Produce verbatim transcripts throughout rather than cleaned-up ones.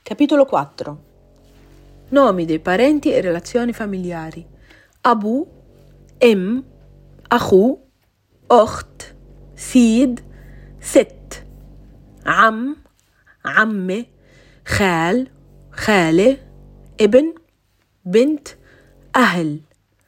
Capitolo quattro. Nomi dei parenti e relazioni familiari. Abu, Em, Akhu, Okht, Sid, ست. عم، عمة، خال، خالة، ابن، بنت، أهل.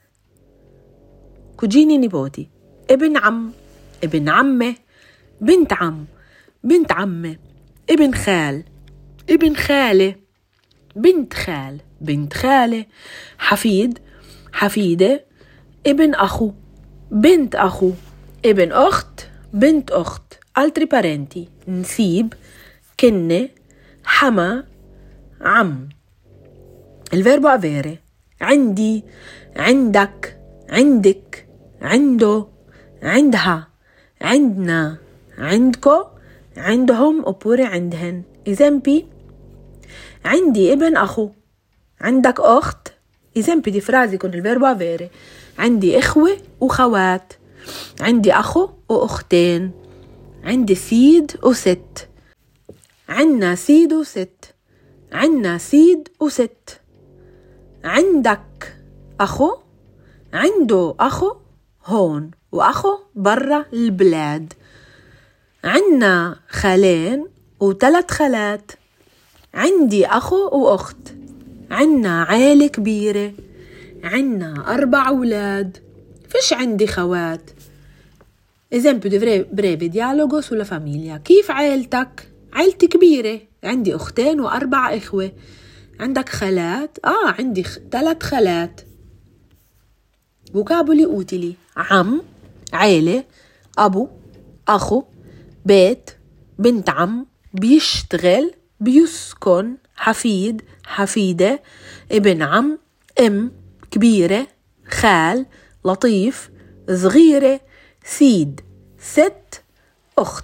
كوجيني نيبوتي. ابن عم، ابن عمة، بنت عم، بنت عمة، ابن خال، ابن خالة، بنت خال، بنت خالة، حفيد، حفيدة، ابن أخو، بنت أخو، ابن أخت، بنت أخت. altri parenti. نسيب، كنة، حما، عم. الفيربو avere. عندي، عندك، عندك، عنده، عندها، عندنا، عندكو، عندهم oppure عندهن. esempi: عندي ابن أخو، عندك أخت. esempi di frasi con il verbo avere: عندي إخوة وخوات، عندي أخو وأختين، عندي سيد وست، عنا سيد وست، عنا سيد وست. عندك أخو، عنده أخو هون وأخو برا البلاد. عنا خالين وثلاث خالات، عندي أخو وأخت، عنا عيلة كبيرة، عنا أربع أولاد، فيش عندي خوات. esempio di breve dialogo sulla famiglia. كيف عائلتك؟ عائلتي كبيرة، عندي أختين وأربع إخوة. عندك خالات؟ آه عندي خ... ثلاث خالات. vocaboli utili: عم، عيلة، أبو، أخو، بيت، بنت عم، بيشتغل، بيسكن، حفيد، حفيدة، ابن عم، أم، كبيرة، خال، لطيف، صغيرة، سيد، ست، أخت.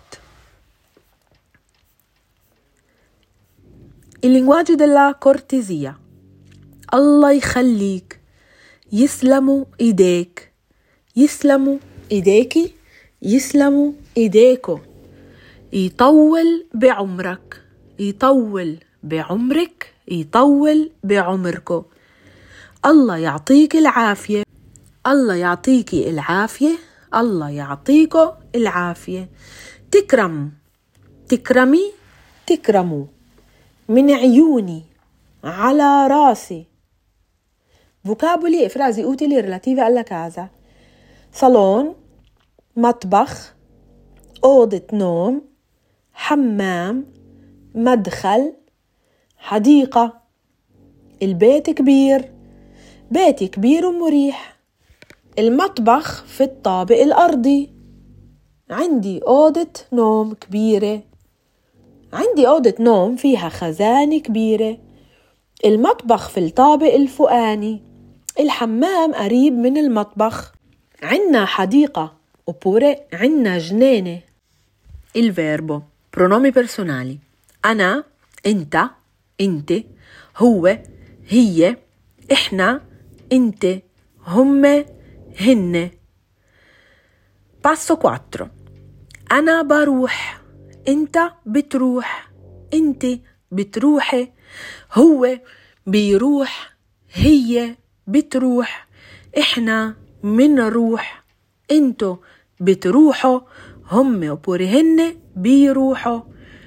Il linguaggio della cortesia. الله يخليك، يسلموا إيديك، يسلموا إيديكي، يسلموا إيديكو. يطول بعمرك، يطول بعمرك، يطول بعمركو. الله يعطيك العافية، الله يعطيكي العافية، الله يعطيكو العافية. تكرم، تكرمي، تكرموا. من عيوني، على راسي. vocaboli e frasi utili relative alla casa. صالون، مطبخ، أوضة نوم، حمام، مدخل، حديقة. البيت كبير، بيتي كبير ومريح. المطبخ في الطابق الأرضي. عندي أوضة نوم كبيرة، عندي أوضة نوم فيها خزانة كبيرة. المطبخ في الطابق الفوقاني. الحمام قريب من المطبخ. عنا حديقة oppure عنا جنينة. il verbo. pronomi personali: أنا، أنت، أنت، هو، هي، إحنا، أنت، هم، هن. passo quattro. أنا بروح، أنت بتروح، أنت بتروحي، هو بيروح، هي بتروح، إحنا منروح، أنتو بتروحوا، هم oppure هن بيروحوا.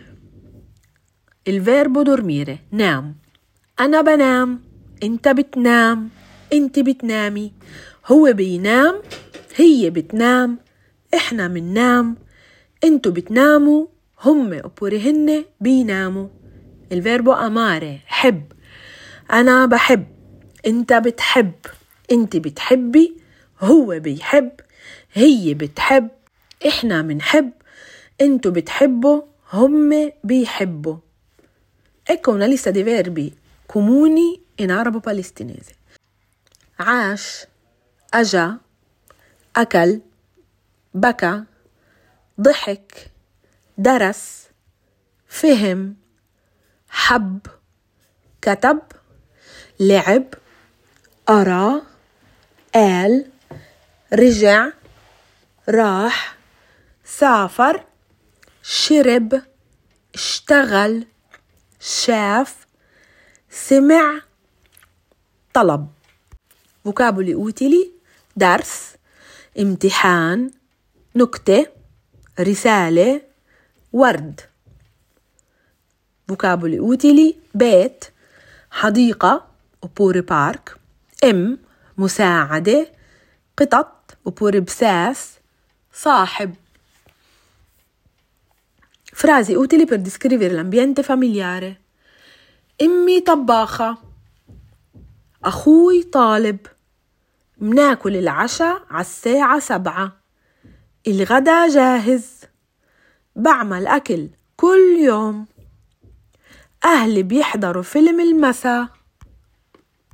il verbo dormire. نام. أنا بنام، أنت بتنام، أنت بتنامي، هو بينام، هي بتنام، إحنا مننام، أنتو بتناموا، هم oppure هن بيناموا. il verbo amare. حب. أنا بحب، أنت بتحب، أنت بتحبي، هو بيحب، هي بتحب، إحنا منحب، أنتو بتحبوا، هم بيحبوا. Ecco una lista di verbi comuni in arabo palestinese. عاش، أجا، أكل، بكى، ضحك، درس، فهم، حب، كتب، لعب، أرى، قال، رجع، راح، سافر، شرب، اشتغل، شاف، سمع، طلب. vocaboli utili: درس، امتحان، نكتة، رسالة، ورد. vocaboli utili: بيت، حديقة oppure park، ام، مساعدة، قطط oppure بساس، صاحب. frasi utili per descrivere l'ambiente familiare: امي طباخة، أخوي طالب، مناكل العشاء عالساعة سبعة، الغدا جاهز، بعمل أكل كل يوم، أهلي بيحضروا فيلم المساء.